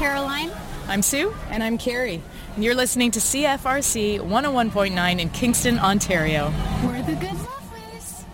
Caroline. I'm Sue. And I'm Carrie. And you're listening to CFRC 101.9 in Kingston, Ontario. We're the Good Lovers.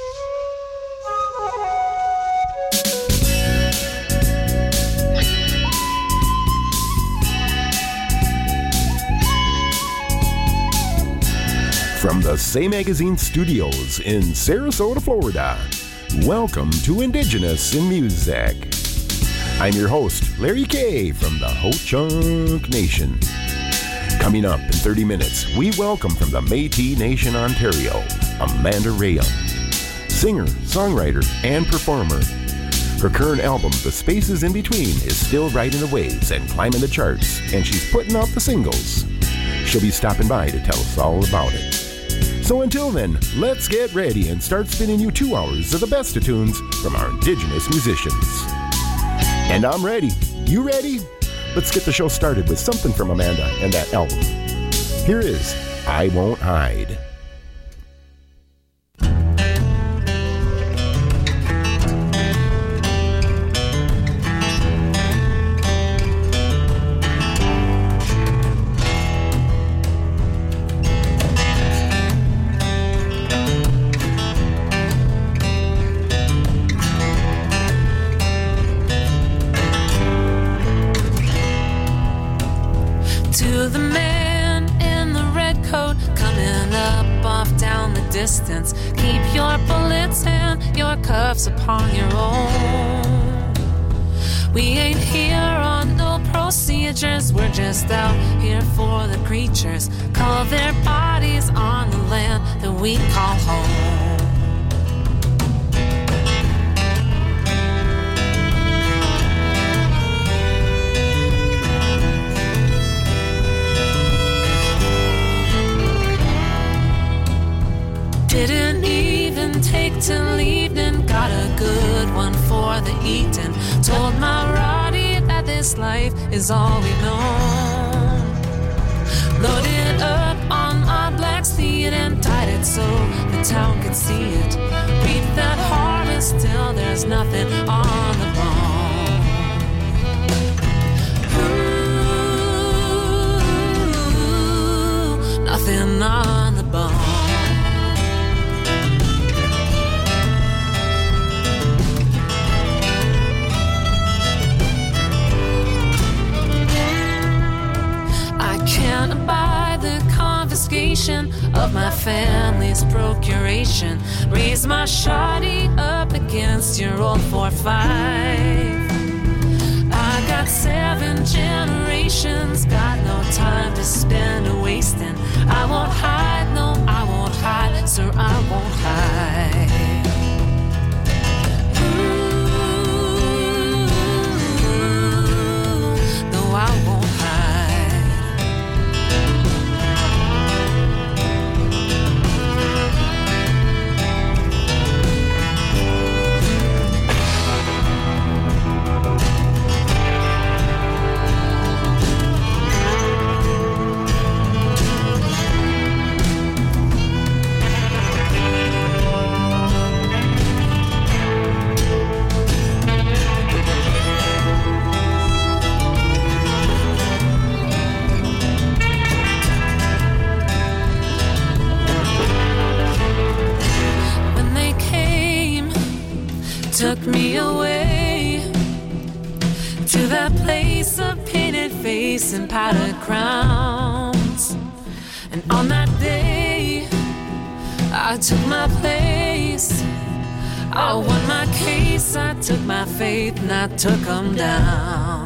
From the Say Magazine studios in Sarasota, Florida, welcome to Indigenous in Music. I'm your host, Larry Kay from the Ho-Chunk Nation. Coming up in 30 minutes, we welcome from the Métis Nation, Ontario, Amanda Rayum. Singer, songwriter, and performer. Her current album, The Spaces in Between, is still riding the waves and climbing the charts, and she's putting out the singles. She'll be stopping by to tell us all about it. So until then, let's get ready and start spinning you 2 hours of the best of tunes from our Indigenous musicians. And I'm ready. You ready? Let's get the show started with something from Amanda and that album. Here is I Won't Hide. Distance. Keep your bullets and your cuffs upon your own. We ain't here on no procedures. We're just out here for the creatures. Call their bodies on the land that we call home. Didn't even take till evening. Got a good one for the eating. Told my Roddy that this life is all we've known. Loaded up on my black steed and tied it so the town could see it. Reap that harvest till there's nothing on the bone. Ooh, nothing on the bone. Can't buy the confiscation of my family's procuration. Raise my shawty up against your old 4-5. I got 7 generations, got no time to spend wasting. I won't hide, no, I won't hide, sir, I won't hide. Ooh, no, I won't hide. Took me away to that place of painted face and powdered crowns. And on that day, I took my place. I won my case, I took my faith, and I took 'em down.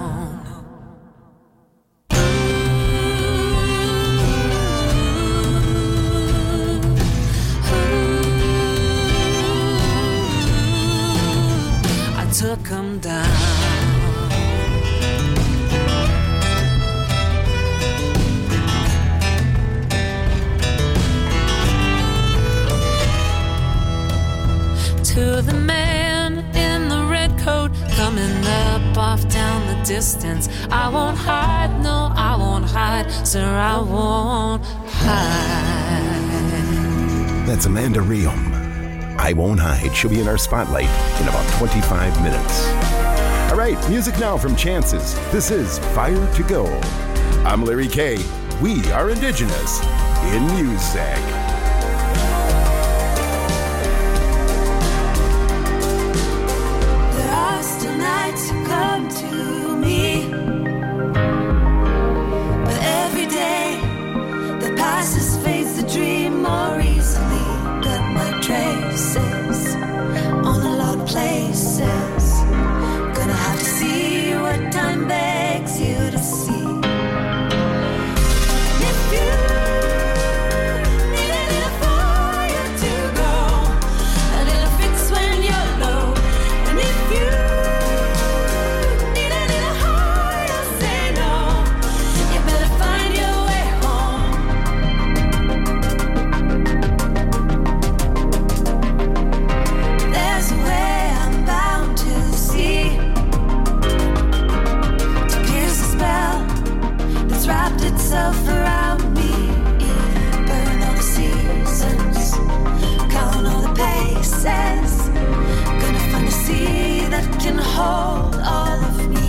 Took 'em down. To the man in the red coat coming up off down the distance, I won't hide, no, I won't hide, sir, I won't hide. That's Amanda Rayum. I Won't Hide. She'll be in our spotlight in about 25 minutes. All right, music now from Chances. This is Fire to Go. I'm Larry K. We are Indigenous in Music. There are still nights who come to me, but every day that passes fades the dream more easily. Got my traces on a lot of places. Gonna have to see what time begs you to see. If you need a little fire to go, a little fix when you're low, and if you need a little high, I'll say no. You better find your way home. There's a way I'm bound to see, to pierce the spell that's wrapped itself around me. Burn all the seasons, count all the paces. Gonna find a sea that can hold all of me.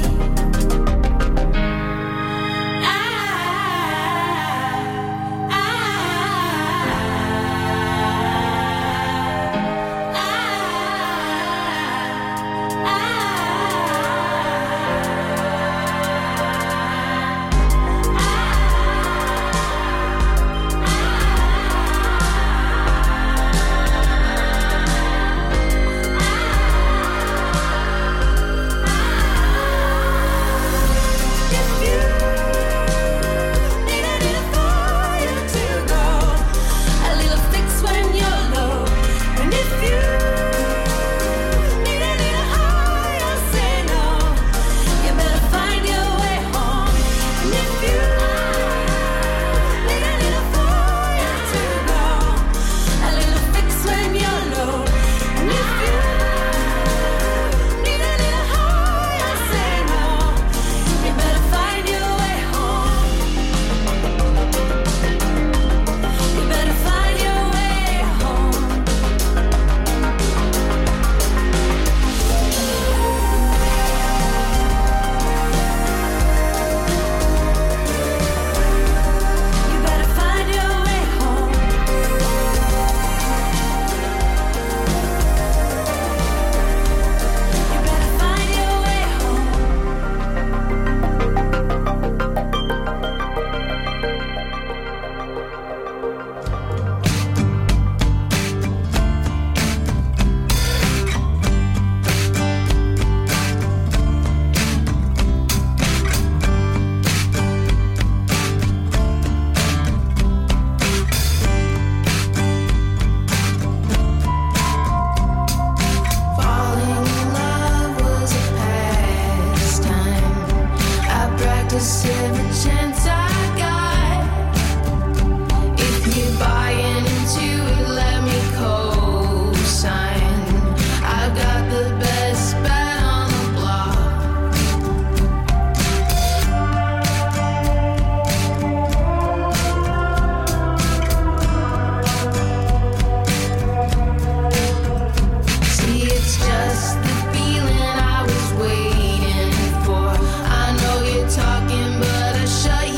Talking, but I shut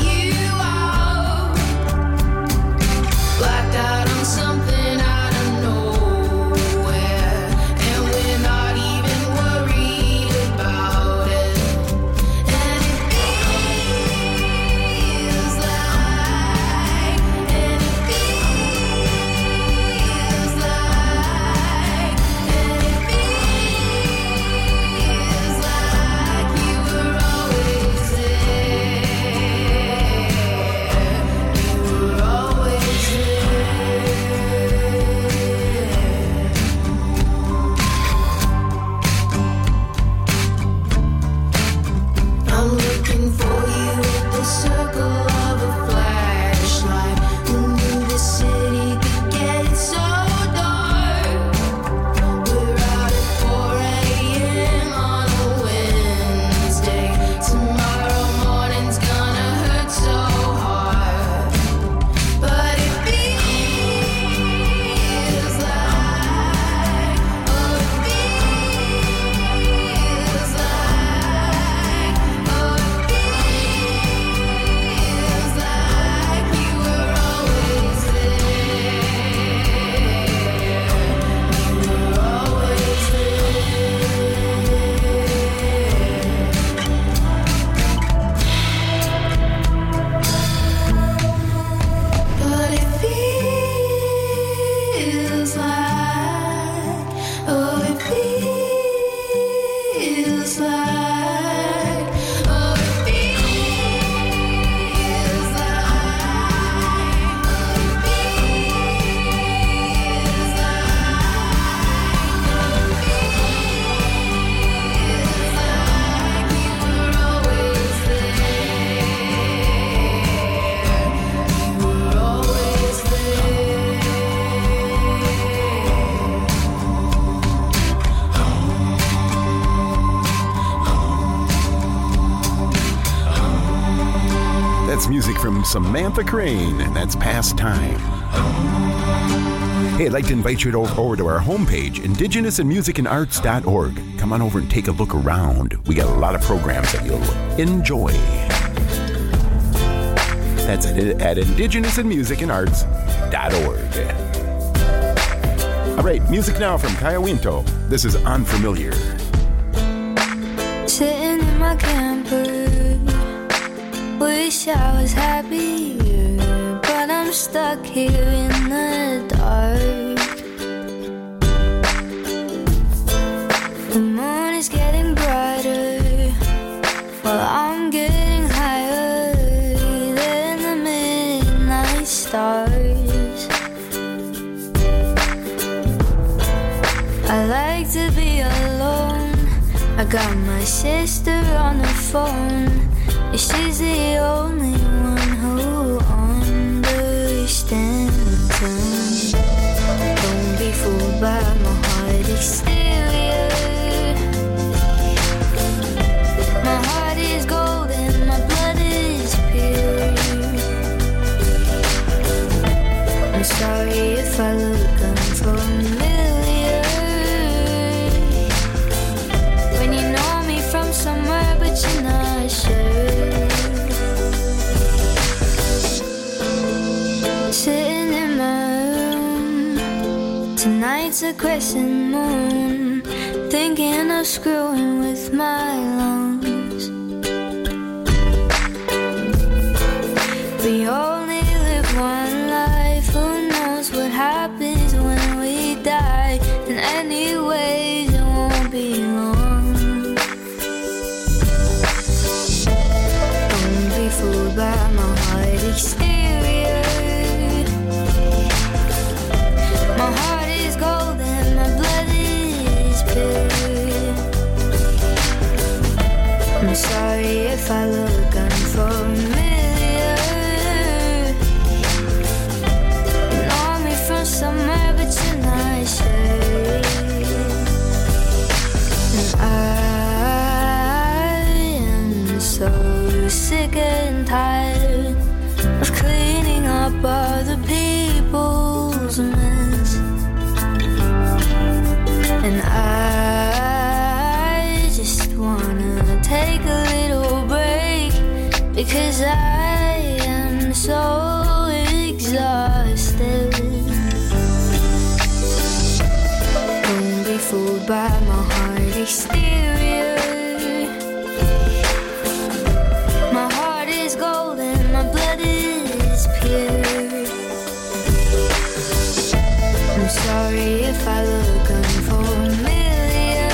That's music from Samantha Crane, and that's Past Time. Hey, I'd like to invite you over to our homepage, indigenousinmusicandarts.org. Come on over and take a look around. We got a lot of programs that you'll enjoy. That's at indigenousinmusicandarts.org. All right, music now from Kaya Winto. This is Unfamiliar. Sitting in my camper, wish I was happier, but I'm stuck here in the dark. The moon is getting brighter while I'm getting higher than the midnight stars. I like to be alone. I got my sister on the phone. She's the only one who understands. Don't be fooled by my hard exterior. My heart is gold and my blood is pure. I'm sorry if I look unfamiliar. When you know me from somewhere but you're not sure. Sitting in my room, tonight's a crescent moon, thinking of screwing with my lungs. We only live one life, who knows what happens when we die. And anyways, it won't be long. Don't be fooled by my hard exterior. My heart is gold and my blood is pure. I'm sorry if I look unfamiliar. You know me from somewhere but you're not sure. And I am so sick and tired of cleaning up other people's mess. And I just wanna take a little break, because I am so exhausted. Don't be fooled by my hard exterior. My heart is gold and my blood is pure. I'm sorry if I look unfamiliar.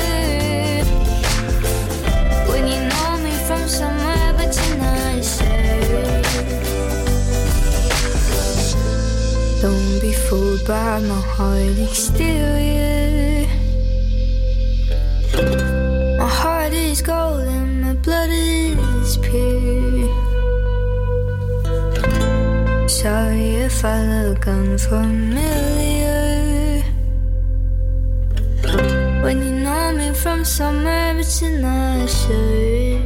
When you know me from somewhere but you're not sure. Don't be fooled by my hard exterior. My heart is gold and my blood is pure. Sorry if I look unfamiliar. When you know me from somewhere but you're not sure.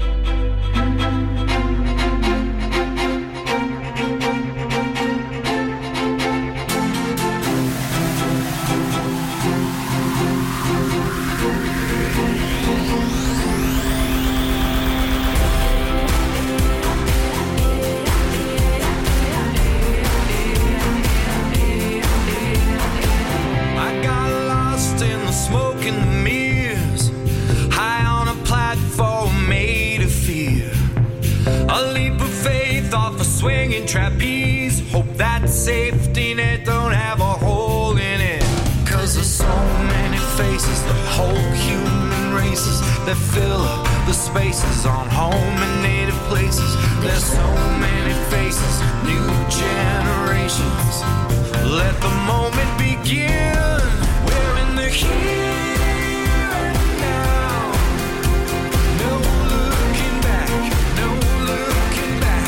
Swinging trapeze, hope that safety net don't have a hole in it. Cause there's so many faces, the whole human races that fill up the spaces on home and native places. There's so many faces, new generations. Let the moment begin. We're in the here and now. No looking back, no looking back.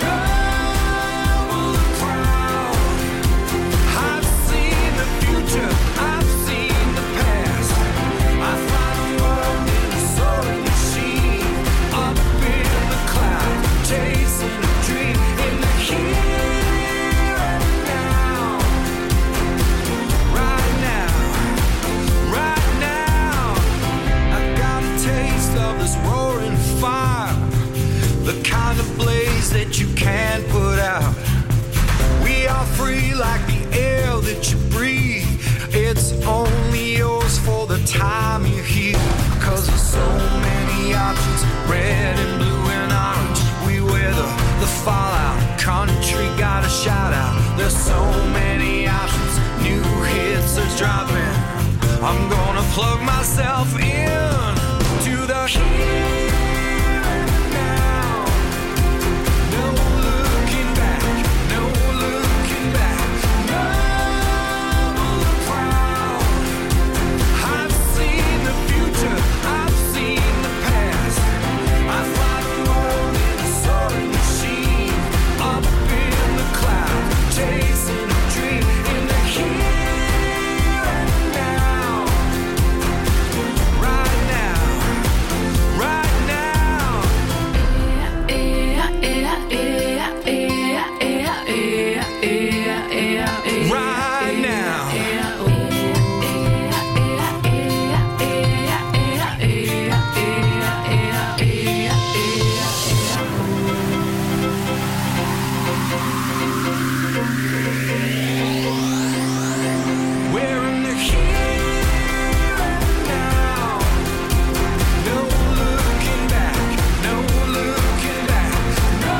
I've seen the past. I find a world in a soaring machine, up in the cloud, chasing this roaring fire, the kind of blaze that you can't put out. We are free like the air that you breathe. It's only yours for the time you're here. 'Cause there's so many options, red and blue and orange. We weather the fallout, country got a shout out. There's so many options, new hits are dropping. I'm gonna plug myself in to the here and now. No looking back, no looking back, no proud. I've seen the future, I've seen the past. I fly the world in a soaring machine, up in the cloud, chasing a dream in the here and now. Right now, right now. Right now. We're in the here and now. No looking back, no looking back, no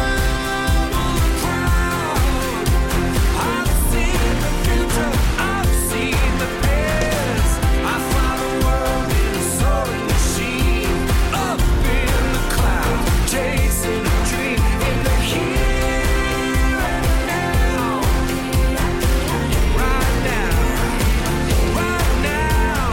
proud. I've seen the future, I've seen the past. I fly the world in a soaring machine, up in the cloud, chasing a dream in the here and now. Right now, right now.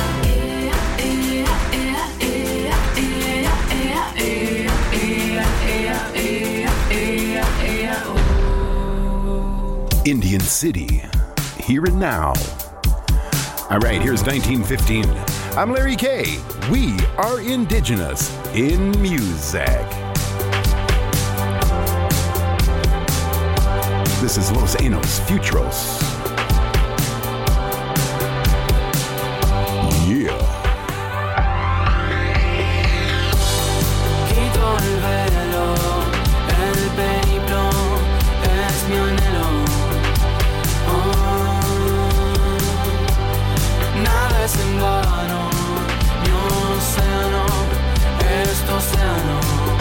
Indian City, here and now. All right, here's 1915. I'm Larry K. We are indigenous in music. This is Los Enos Futros. Yeah. Quito el velo, el periplo es mi anhelo. Nada es en vano, mi océano es tu océano.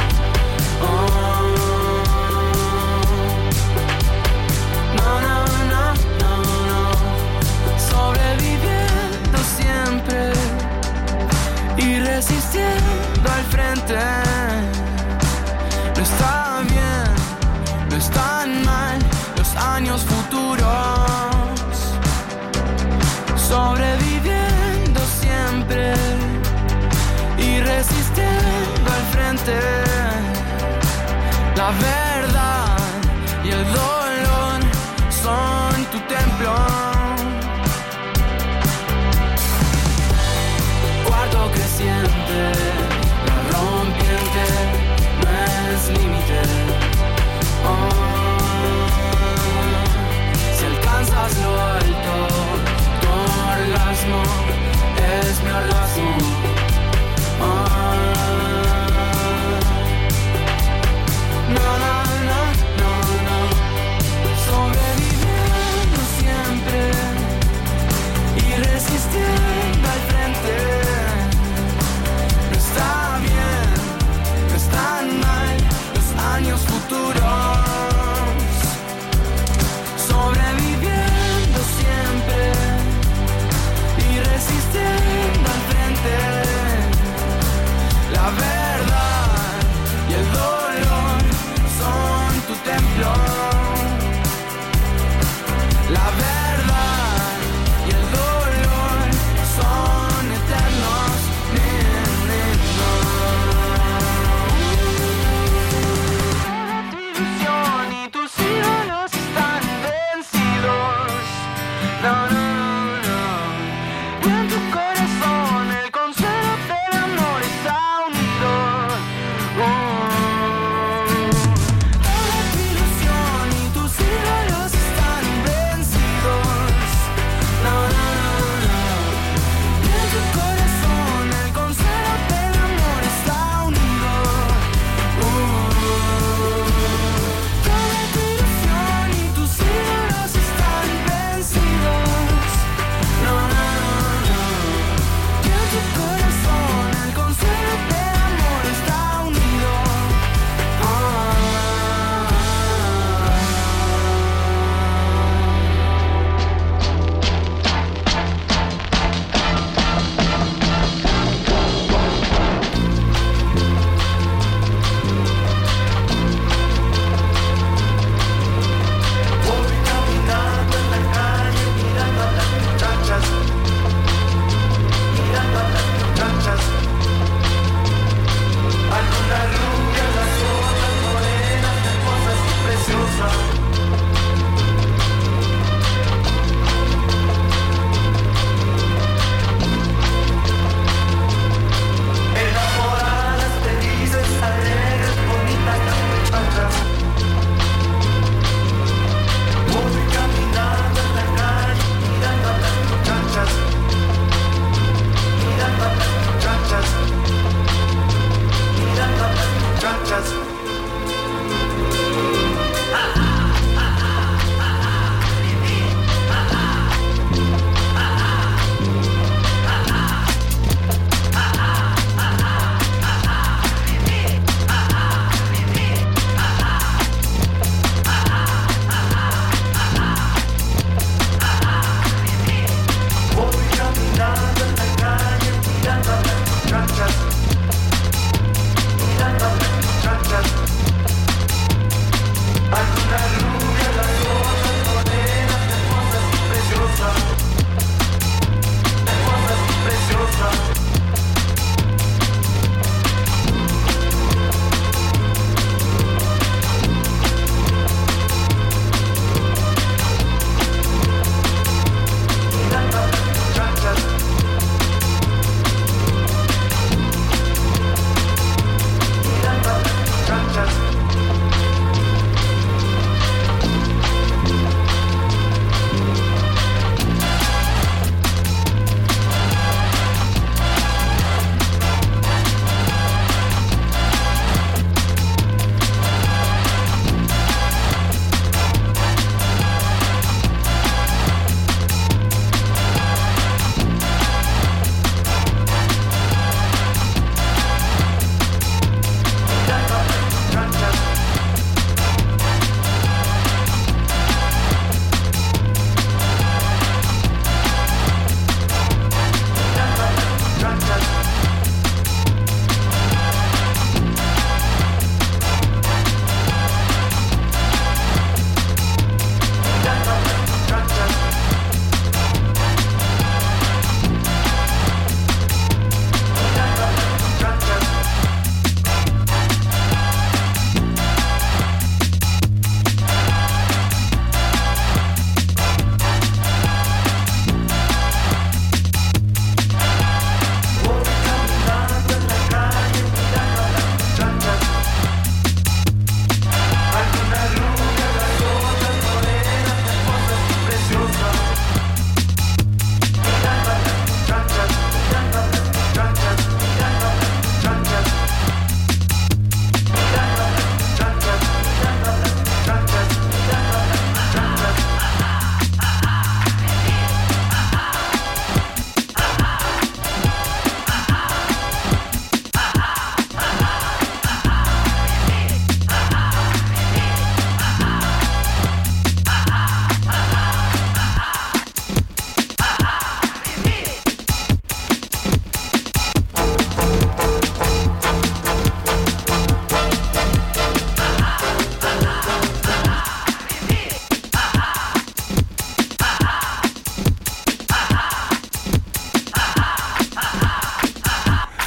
No, no, no, no, no. Sobreviviendo siempre y resistiendo al frente. No está bien, no están mal los años futuros. Sobreviviendo siempre y resistiendo al frente. La verdad y el dolor son tu templo. Cuarto creciente, la rompiente no es límite. Si alcanzas lo alto, tu orgasmo es mi orgasmo. No, no,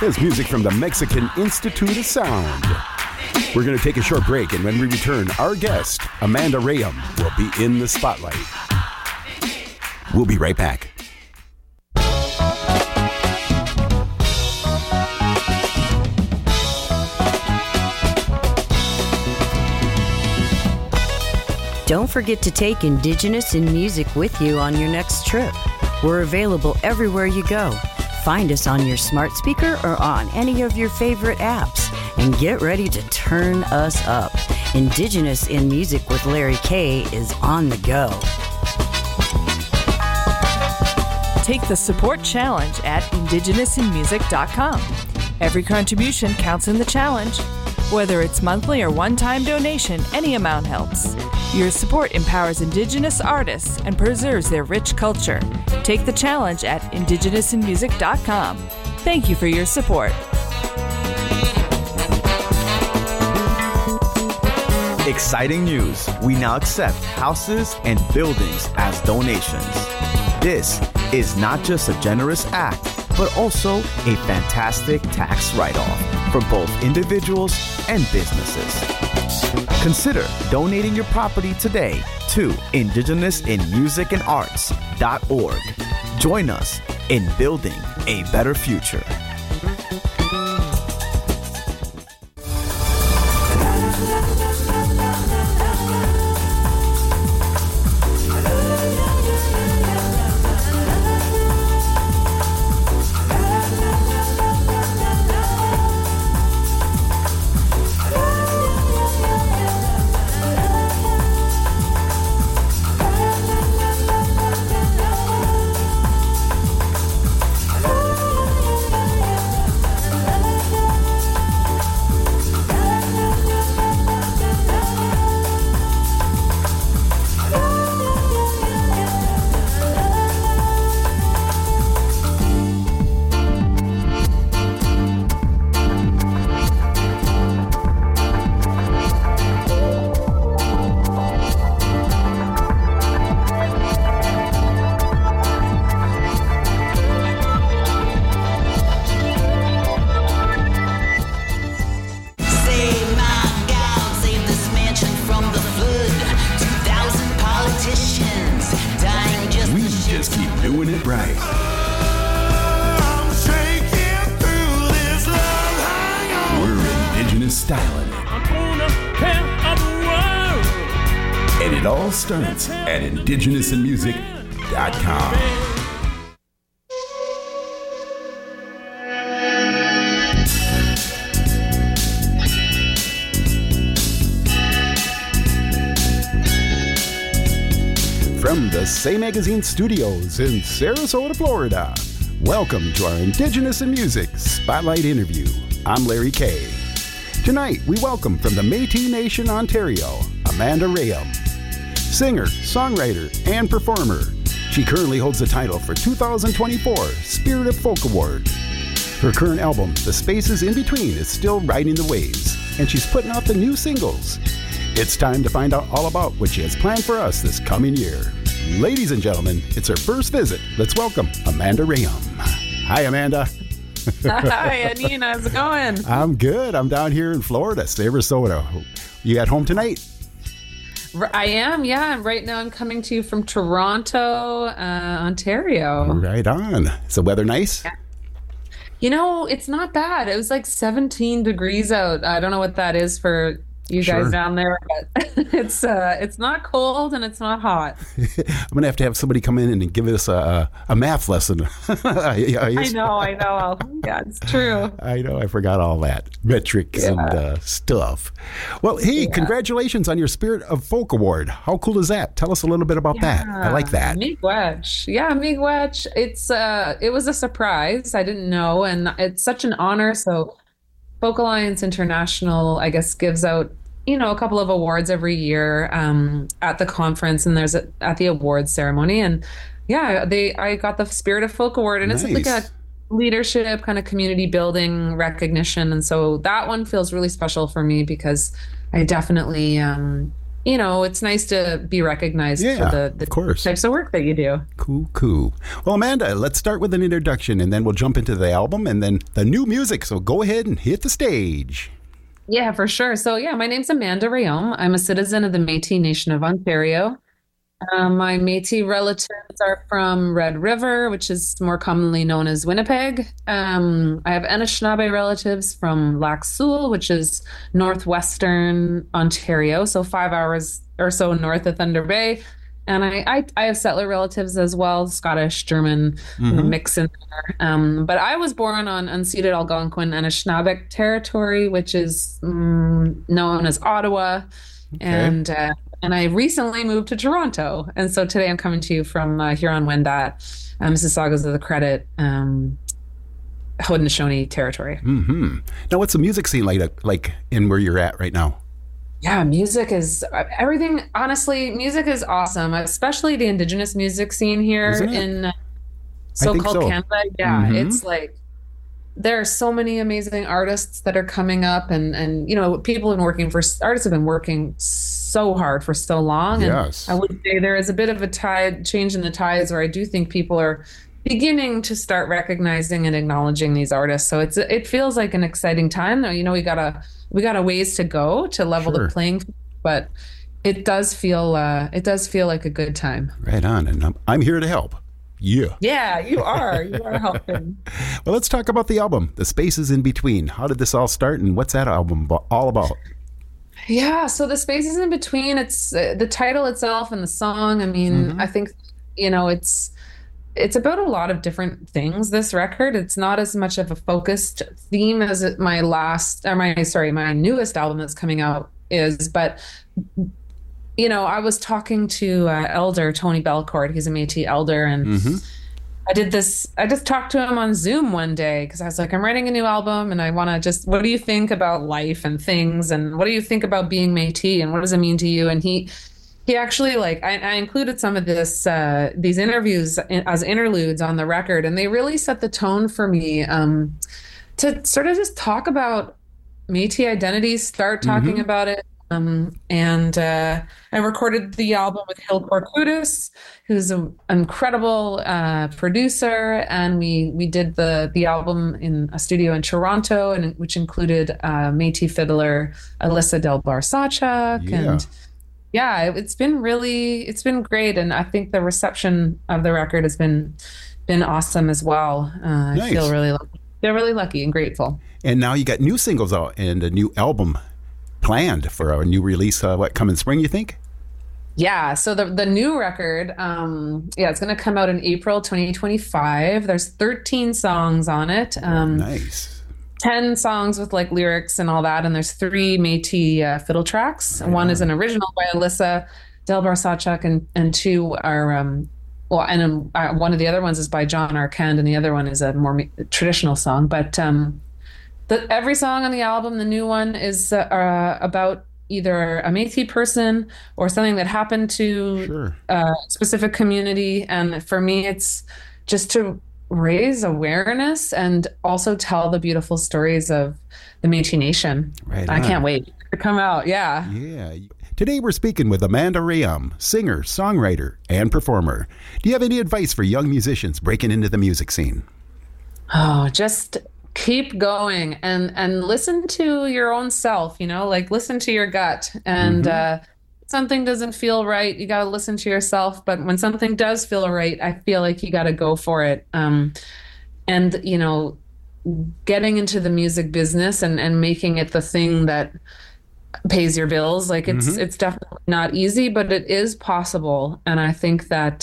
is music from the Mexican Institute of Sound. We're going to take a short break, and when we return, our guest, Amanda Rayam, will be in the spotlight. We'll be right back. Don't forget to take Indigenous in Music with you on your next trip. We're available everywhere you go. Find us on your smart speaker or on any of your favorite apps. And get ready to turn us up. Indigenous in Music with Larry K is on the go. Take the support challenge at indigenousinmusic.com. Every contribution counts in the challenge. Whether it's monthly or one-time donation, any amount helps. Your support empowers Indigenous artists and preserves their rich culture. Take the challenge at indigenousinmusic.com. Thank you for your support. Exciting news. We now accept houses and buildings as donations. This is not just a generous act, but also a fantastic tax write-off for both individuals and businesses. Consider donating your property today to indigenousinmusicandarts.org. Join us in building a better future. Starts at indigenousinmusic.com. From the Say Magazine studios in Sarasota, Florida, welcome to our Indigenous in Music Spotlight interview. I'm Larry K. Tonight, we welcome from the Métis Nation, Ontario, Amanda Rayam. Singer, songwriter, and performer. She currently holds the title for 2024 Spirit of Folk Award. Her current album, The Spaces in Between, is still riding the waves, and she's putting out the new singles. It's time to find out all about what she has planned for us this coming year. Ladies and gentlemen, it's her first visit. Let's welcome Amanda Rayam. Hi, Amanda. Hi, Anine. How's it going? I'm good. I'm down here in Florida, Sarasota. You at home tonight? I am, yeah. Right now I'm coming to you from Toronto, Ontario. Right on. Is the weather nice? Yeah. You know, it's not bad. It was like 17 degrees out. I don't know what that is for you guys down there, but it's not cold and it's not hot. I'm going to have somebody come in and give us a math lesson. I know. Yeah, it's true. I know. I forgot all that. Metrics and stuff. Well, hey, congratulations on your Spirit of Folk Award. How cool is that? Tell us a little bit about that. I like that. Miigwech. Yeah, Miigwech. It was a surprise. I didn't know, and it's such an honor. So Folk Alliance International, I guess, gives out, a couple of awards every year at the conference, and there's at the awards ceremony. And yeah, I got the Spirit of Folk Award, and It's like a leadership kind of community building recognition. And so that one feels really special for me because I definitely it's nice to be recognized for the of course. types of work that you do. Cool. Well, Amanda, let's start with an introduction, and then we'll jump into the album and then the new music. So go ahead and hit the stage. Yeah, for sure. So yeah, my name's Amanda Rayom. I'm a citizen of the Métis Nation of Ontario. My Métis relatives are from Red River, which is more commonly known as Winnipeg. I have Anishinaabe relatives from Lac Seul, which is northwestern Ontario, so 5 hours or so north of Thunder Bay. And I have settler relatives as well, Scottish, German, mix in there. But I was born on unceded Algonquin Anishinaabe territory, which is known as Ottawa. Okay. And I recently moved to Toronto. And so today I'm coming to you from Huron-Wendat, Mississaugas of the Credit, Haudenosaunee territory. Now, what's the music scene like in where you're at right now? Yeah, music is everything. Honestly, music is awesome, especially the Indigenous music scene here in so-called Canada. Yeah, it's like there are so many amazing artists that are coming up, and people have been artists have been working so hard for so long. Yes. And I would say there is a bit of a change in the tides where I do think people are beginning to start recognizing and acknowledging these artists. So it feels like an exciting time. We got a ways to go to level the playing field, but it does feel like a good time. Right on, and I'm here to help. Yeah, you are. You are helping. Well, let's talk about the album, The Spaces in Between. How did this all start, and what's that album all about? Yeah, so The Spaces in Between, it's the title itself and the song. I mean, I think, it's about a lot of different things, this record. It's not as much of a focused theme as my newest album that's coming out is, but I was talking to Elder Tony Belcourt. He's a Métis elder, and I just talked to him on Zoom one day because I was like, I'm writing a new album and I want to what do you think about life and things, and what do you think about being Métis, and what does it mean to you? And he actually, I included some of these interviews as interludes on the record, and they really set the tone for me to sort of just talk about Métis identities, start talking about it. I recorded the album with Hill Korkudis, who's an incredible producer, and we did the album in a studio in Toronto, and which included Métis fiddler Alyssa Delbar-Sachak, and it's been great, and I think the reception of the record has been awesome as well. Nice. I feel really lucky and grateful. And now you got new singles out and a new album planned for a new release. Coming spring, you think? Yeah. So the new record, it's going to come out in April 2025. There's 13 songs on it. Nice. 10 songs with like lyrics and all that, and there's 3 Métis fiddle tracks. Right. One is an original by Alyssa Delbar-Sachak, and 2 are one of the other ones is by John Arkand, and the other one is a more traditional song. But every song on the album, the new one, is about either a Métis person or something that happened to a specific community. And for me, it's just to raise awareness and also tell the beautiful stories of the Métis Nation. Right. I can't wait to come out. Yeah. Today we're speaking with Amanda Rayom, singer, songwriter, and performer. Do you have any advice for young musicians breaking into the music scene? Oh, just keep going and listen to your own self, listen to your gut. And something doesn't feel right, you got to listen to yourself. But when something does feel right, I feel like you got to go for it. Getting into the music business and making it the thing that pays your bills, it's definitely not easy, but it is possible. And I think that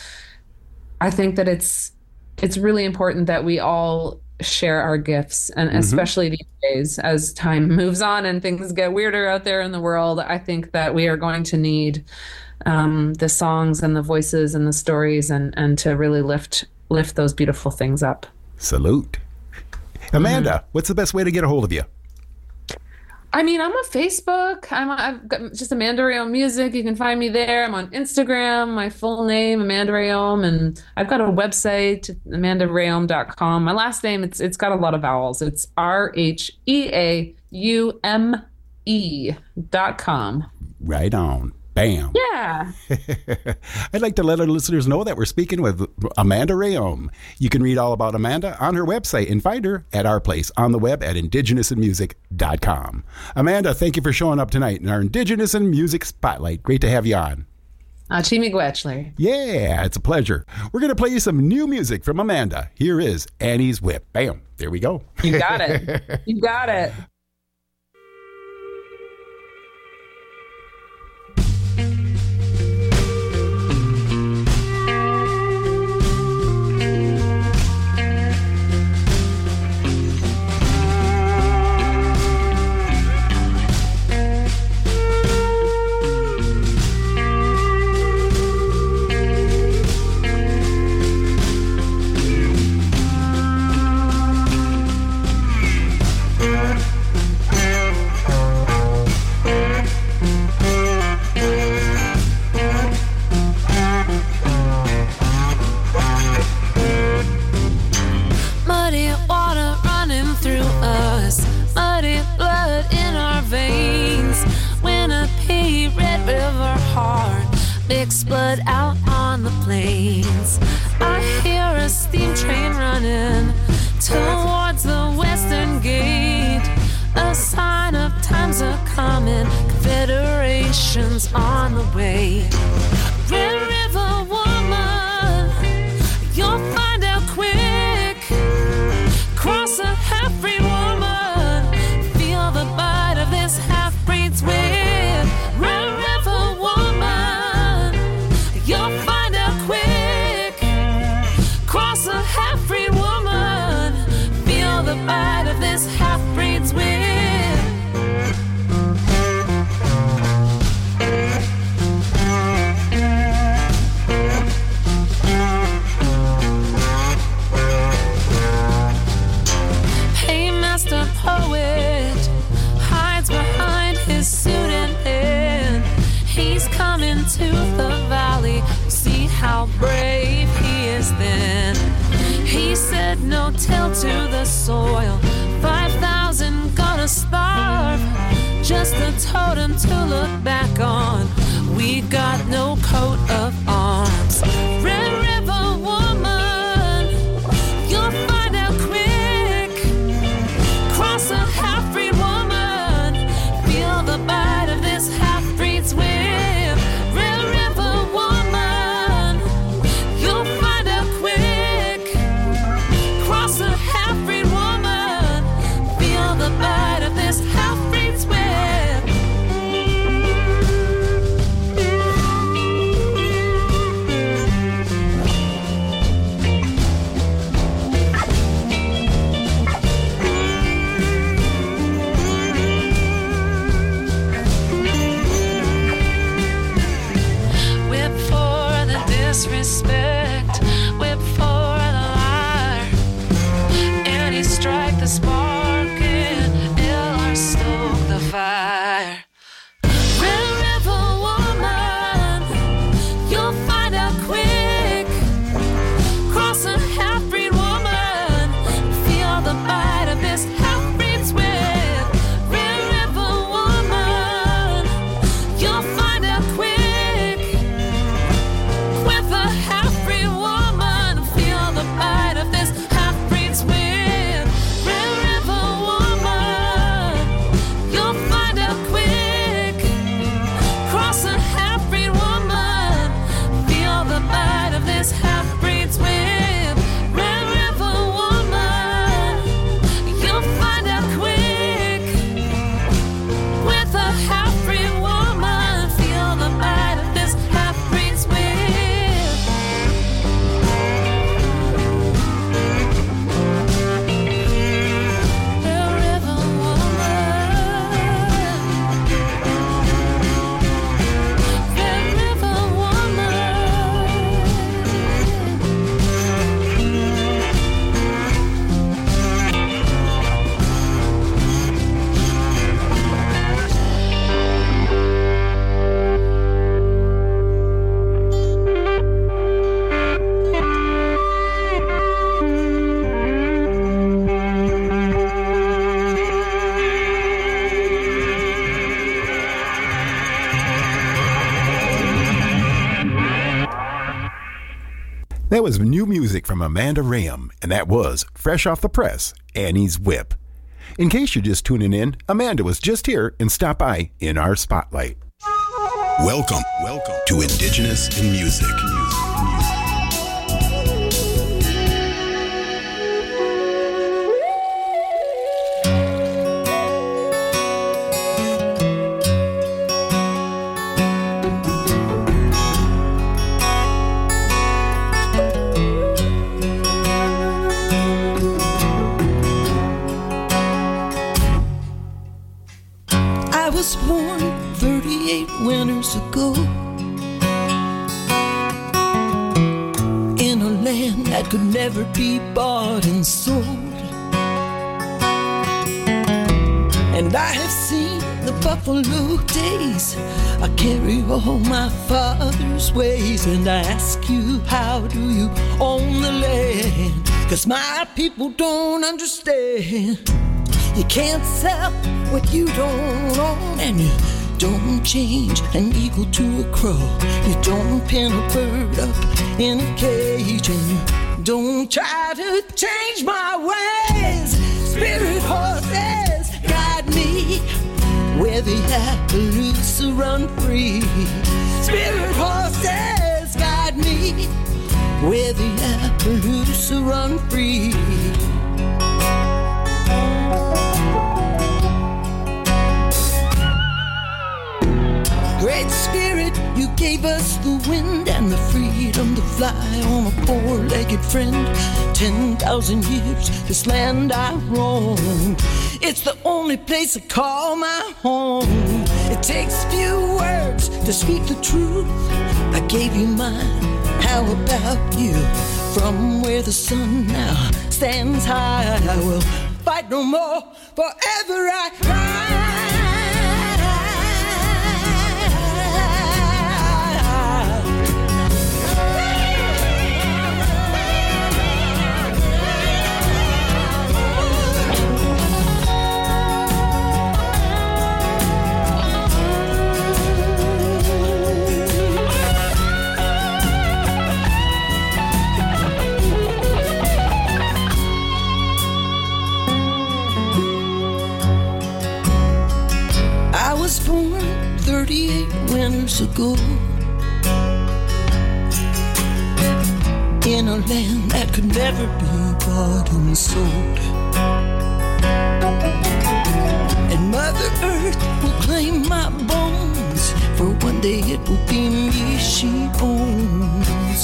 it's really important that we all share our gifts, and especially these days as time moves on and things get weirder out there in the world, I think that we are going to need the songs and the voices and the stories and to really lift those beautiful things up. Salute. Amanda, what's the best way to get a hold of you? I mean, I'm on Facebook. I've got just Amanda Rayom Music. You can find me there. I'm on Instagram, my full name, Amanda Rayom, and I've got a website, amandarayom.com. My last name, it's got a lot of vowels. It's RHEAUME.com. Right on. Bam. Yeah. I'd like to let our listeners know that we're speaking with Amanda Rayom. You can read all about Amanda on her website and find her at our place on the web at indigenousinmusic.com. Amanda, thank you for showing up tonight in our Indigenous in Music Spotlight. Great to have you on. Chimigwechler. Yeah, it's a pleasure. We're going to play you some new music from Amanda. Here is Annie's Whip. Bam. There we go. You got it. You got it. Muddy water running through us, muddy blood in our veins. Winnipeg, Red River hard, mixed blood out on the plains. I hear a steam train running towards the western gate, a sign of times are coming, confederation's on the way. Red River woman, you'll find out quick. Cross a half-breed woman, feel the bite of this half-breed's whip. Red River woman, you'll find out quick. Cross a half-breed woman, feel the bite of this half-breed's whip. Paymaster poet hides behind his suit and pen. He's coming to the valley, we'll see how brave he is then. He said no till to the soil, 5,000 gonna starve, just a totem to look back on. We got no coat of arms. Red River woman, you'll find out quick. Cross a half-breed woman, feel the bite of this half-breed's whip. Red River woman, you'll find out quick. Cross a half-breed woman, feel the bite of this half-breed's whip. That was new music from Amanda Rayam, and that was fresh off the press, Annie's Whip. In case you're just tuning in, Amanda was just here and stopped by in our spotlight. Welcome to Indigenous in Music. I was born 38 winters ago in a land that could never be bought and sold. And I have seen the buffalo days. I carry all my father's ways. And I ask you, how do you own the land? 'Cause my people don't understand. You can't sell what you don't own, and you don't change an eagle to a crow. You don't pin a bird up in a cage, and you don't try to change my ways. Spirit horses guide me where the Appaloosa run free. Spirit horses guide me where the Appaloosa run free. Great Spirit, you gave us the wind and the freedom to fly on a four-legged friend. 10,000 years, this land I roam. It's the only place I call my home. It takes few words to speak the truth. I gave you mine, how about you? From where the sun now stands high, I will fight no more, forever I ride. I was born 38 winters ago in a land that could never be bought and sold. And Mother Earth will claim my bones, for one day it will be me she owns.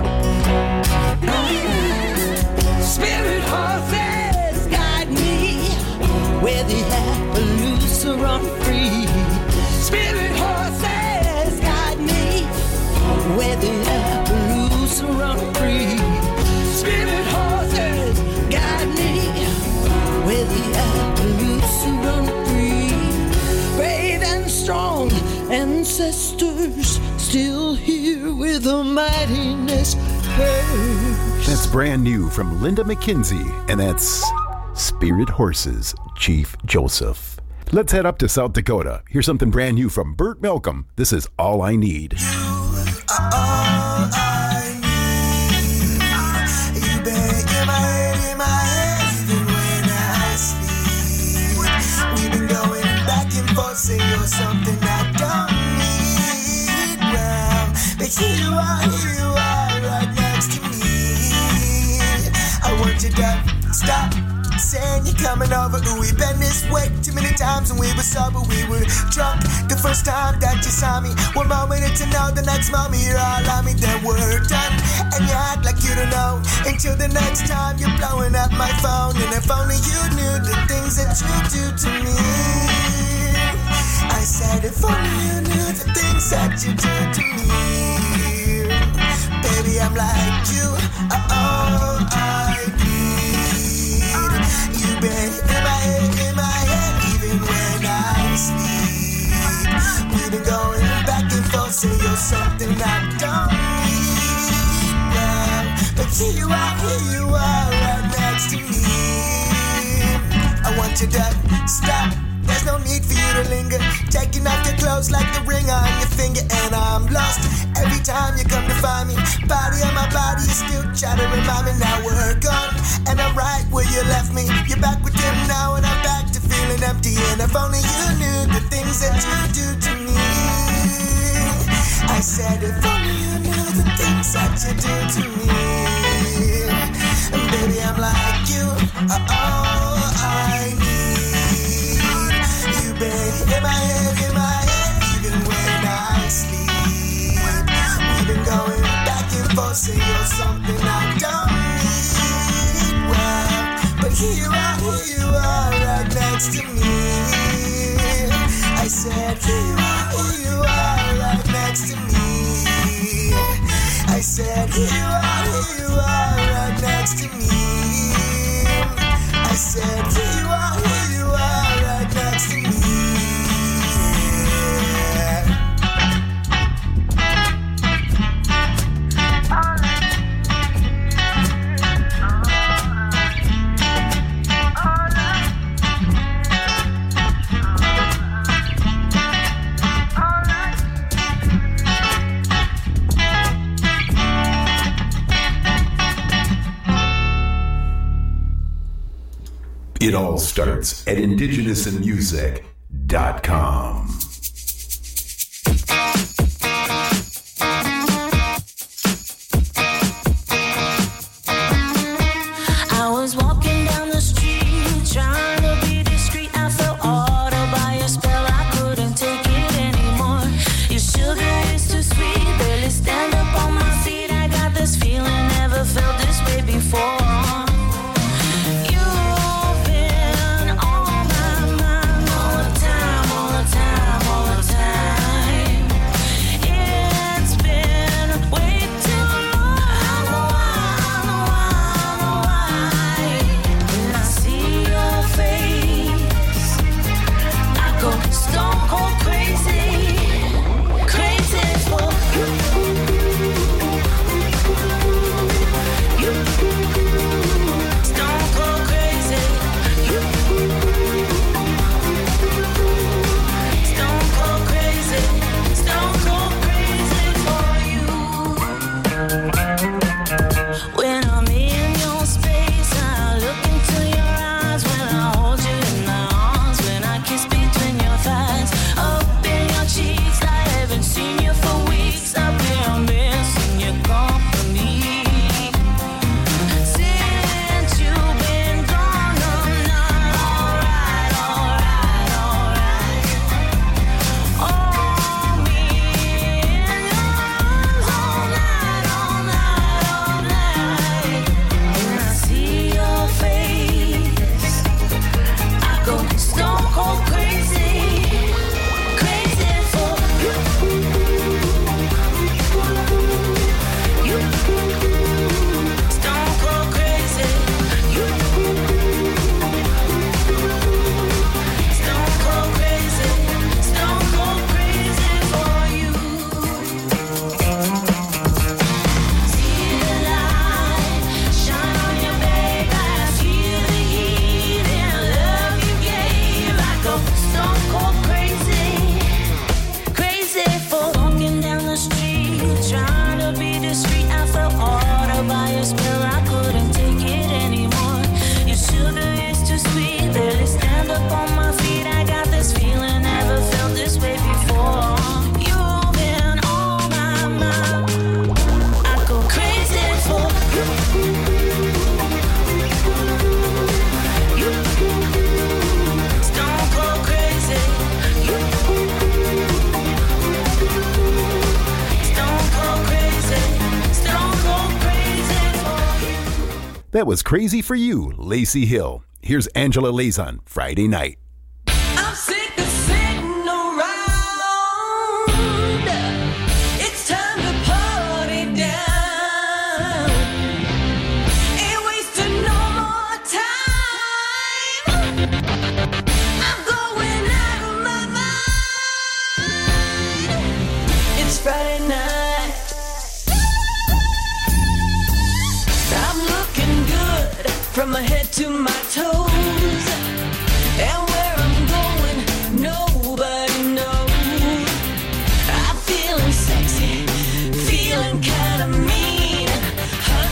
Spirit horses guide me where the Appaloosa run free. Spirit horses guide me where the Appaloosa run free. Spirit horses guide me where the Appaloosa run free. Brave and strong ancestors still here with a mightiness hers. That's brand new from Linda McKinsey, and that's Spirit Horses, Chief Joseph. Let's head up to South Dakota. Here's something brand new from Burt Malcolm. This is All I Need. Say you're something I don't need, well, but here you are right next to me. I want you to stop saying you're coming over. We've been this way too many times, and we were sober, we were drunk the first time that you saw me. One moment it's a no, the next moment you're all on me. Then we're done, and you act like you don't know until the next time you're blowing up my phone. And if only you knew the things that you do to me. I said if only you knew the things that you do to me. Baby, I'm like you, all I need. You've been in my head, even when I sleep. We've been going back and forth, say you're something I don't need now. But here you are right next to me. I want you to stop. There's no need for you to linger. Taking off your clothes like the ring on your finger. And I'm lost every time you come to find me. Body on my body you still try to remind me now we're gone. And I'm right where you left me. You're back with him now, and I'm back to feeling empty. And if only you knew the things that you do to me. I said, if only you knew the things that you do to me. And baby, I'm like you. Oh, I need you, baby. In my head, even when I sleep. We've been going back and forth, say you're something I don't need. Well, but here you are, right next to me. I said, here you are, right next to me. I said, here you are, right next to me. I said, here you are, right next to me. It all starts at indigenousinmusic.com. I was walking down the street, trying to be discreet. I felt ordered by your spell, I couldn't take it anymore. Your sugar is too sweet, barely stand up on my feet. I got this feeling, never felt this way before. That was Crazy for You, Lacey Hill. Here's Angela Lazon, Friday Night. I'm sick of sitting around. It's time to party down. Ain't wasting no more time. I'm going out of my mind. It's Friday night. I'm looking good from my head to my toes. And where I'm going, nobody knows. I'm feeling sexy, feeling kinda mean.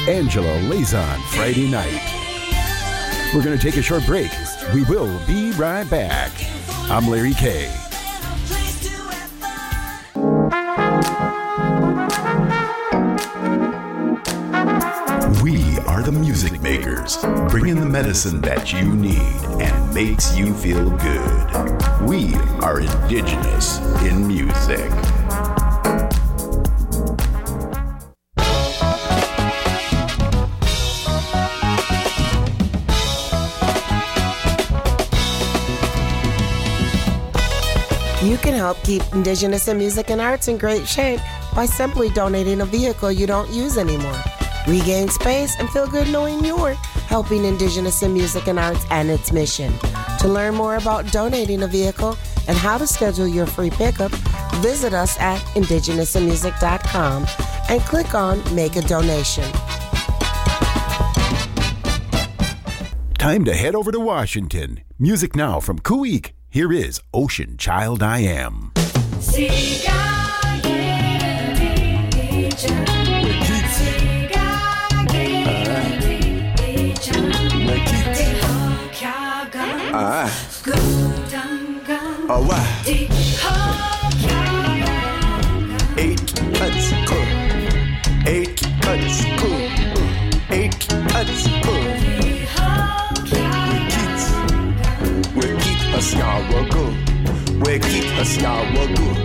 Angela Lazon Friday night. We're going to take a short break. We will be right back. I'm Larry K. We are the music makers, bringing the medicine that you need and makes you feel good. We are indigenous in music. You can help keep Indigenous in music and arts in great shape by simply donating a vehicle you don't use anymore. Regain space and feel good knowing you're helping Indigenous in music and arts and its mission. To learn more about donating a vehicle and how to schedule your free pickup, visit us at indigenousinmusic.com and click on Make a Donation. Time to head over to Washington. Music now from Kuik. Here is Ocean Child I Am. We keep us now good.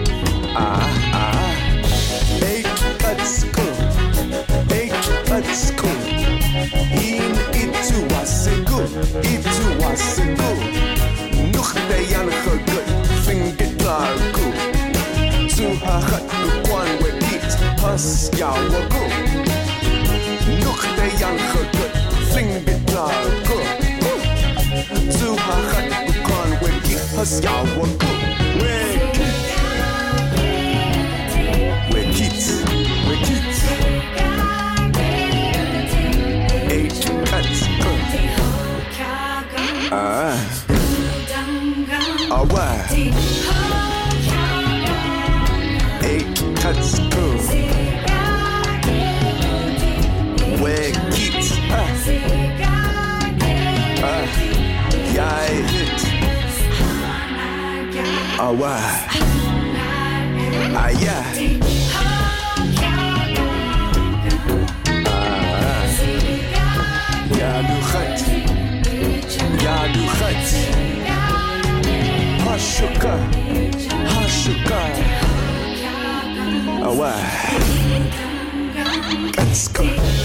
Let's go. Let's go. In it to us good. It to us good. Nog de jan goed. Finger klaar goed. To haar hart kwan we keep us jou good. Nog de jan goed. Finger klaar goed. To haar hart kwan we keep us jou good. Cuts cool. Where kids yeah, hit. Yeah. Ja, du gaat. Ja, du gaat. Hashuka. Hashuka. Let's go.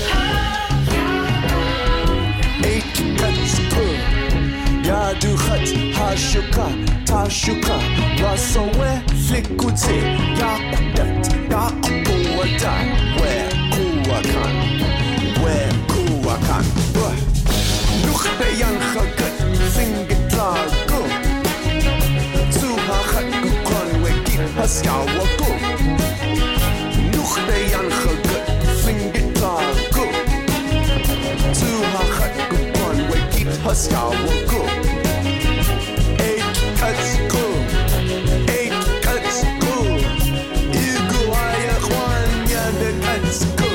Let's go. Ya du gaat, hashuka, tashuka. Wasowe, flikute, ya kudat, ya kuwata. Where kuwakan, where kuwakan. Nog de jan gegut, finger klaar, go. Zu hagat kukon, we keep us yawa go. De jan gegut, finger klaar, go. To haar hart gekon, we keep us jou go. Cuts go. Cuts go. Igu aya kwan ya de cuts go.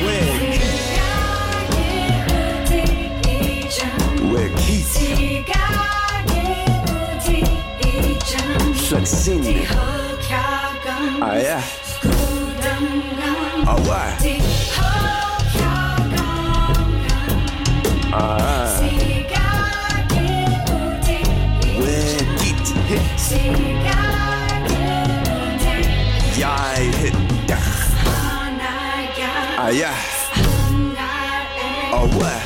We keep. Flaxini. Yeah. Where get hit? Yeah, hit. Yeah. Where?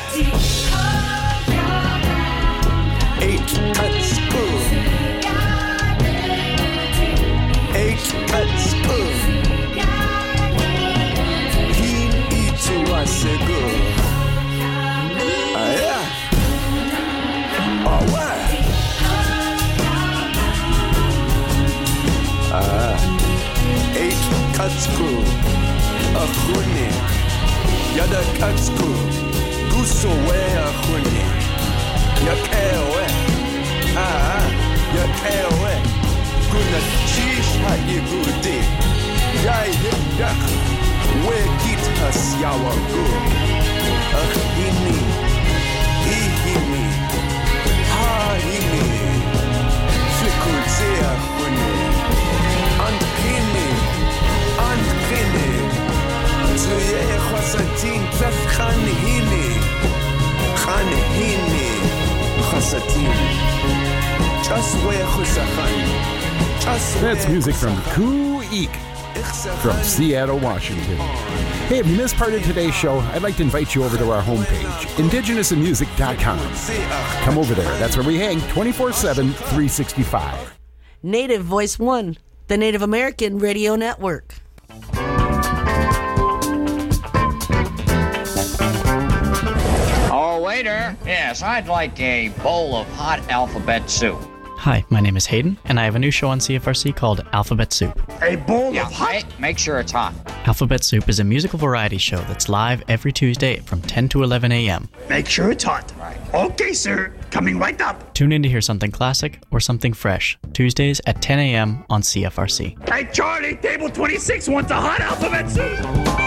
8 cuts cool. 8 cuts cool. Was it good? Yeah. What? 8 cuts cool. A honey. Yada cuts cool. Gusto we a honey. Yakewe. Yakewe. Guna chish ha yigudi. Yai hit yak. We get us yawa good. That's music from Koo Eek from Seattle, Washington. Hey, if you missed part of today's show, I'd like to invite you over to our homepage, indigenousinmusic.com. Come over there. That's where we hang 24/7, 365. Native Voice One, the Native American Radio Network. Oh, waiter. Yes, I'd like a bowl of hot alphabet soup. Hi, my name is Hayden, and I have a new show on CFRC called Alphabet Soup. A bowl of hot? Make sure it's hot. Alphabet Soup is a musical variety show that's live every Tuesday from 10 to 11 a.m. Make sure it's hot. Right. Okay, sir. Coming right up. Tune in to hear something classic or something fresh, Tuesdays at 10 a.m. on CFRC. Hey, Charlie, table 26 wants a hot alphabet soup.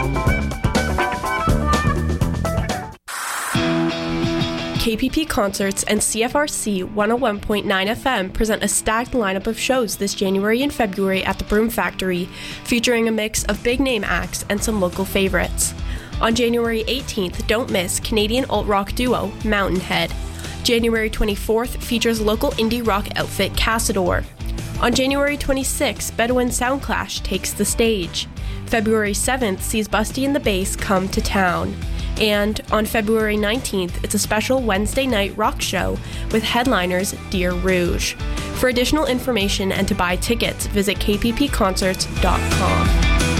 KPP Concerts and CFRC 101.9 FM present a stacked lineup of shows this January and February at the Broom Factory, featuring a mix of big-name acts and some local favorites. On January 18th, don't miss Canadian alt-rock duo Mountainhead. January 24th features local indie rock outfit Cassador. On January 26th, Bedouin Soundclash takes the stage. February 7th sees Busty and the Bass come to town. And on February 19th, it's a special Wednesday night rock show with headliners Deer Rouge. For additional information and to buy tickets, visit kppconcerts.com.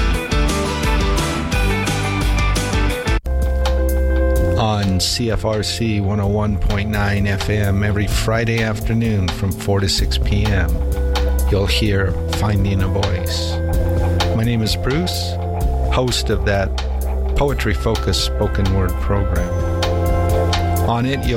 On CFRC 101.9 FM every Friday afternoon from 4 to 6 p.m., you'll hear Finding a Voice. My name is Bruce, host of that poetry-focused spoken word program. On it, you'll